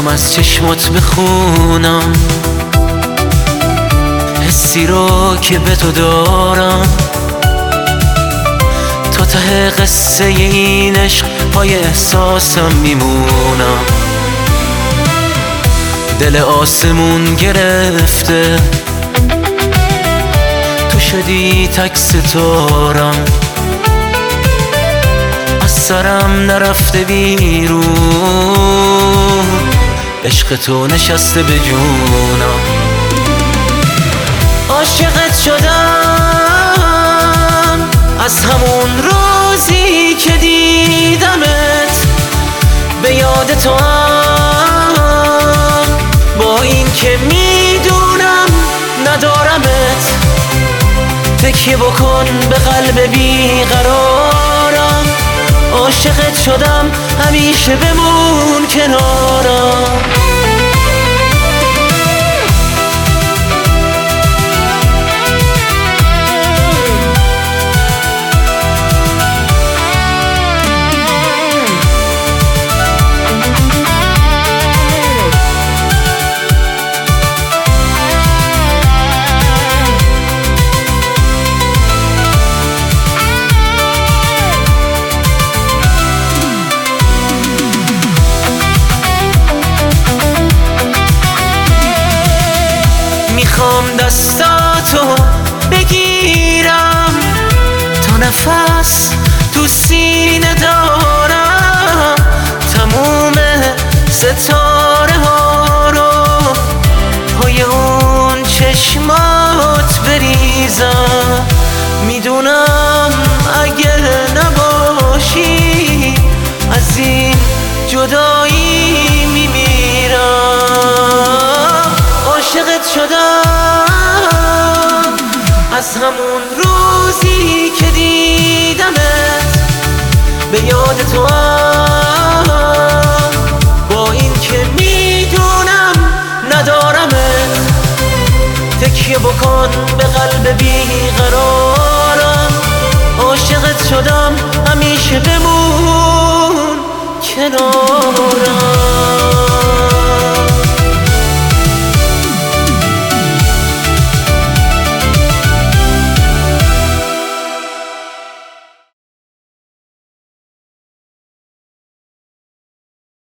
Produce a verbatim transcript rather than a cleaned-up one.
از چشمات بخونم حسی رو که به تو دارم، تا ته قصه این عشق پای احساسم میمونم. دل آسمون گرفته، تو شدی تک ستارم، از سرم نرفته بیرون، عشق تو نشسته به جونم. عاشقت شدم از همون روزی که دیدمت، به یاد تو هم با این که میدونم ندارمت. تکیه بکن به قلب بیقرارم، عاشقت شدم همیشه بمون کنارم. میخوام دستاتو بگیرم تا نفس تو سینه دارم، تموم ستاره ها رو پای اون چشمات بریزم. میدونم اگر نباشی از این جدایی میمیرم. عاشقت شدم از همون روزی که دیدمت، به یاد تو هم با این که میدونم ندارمت. تکیه بکن به قلب بیقرار،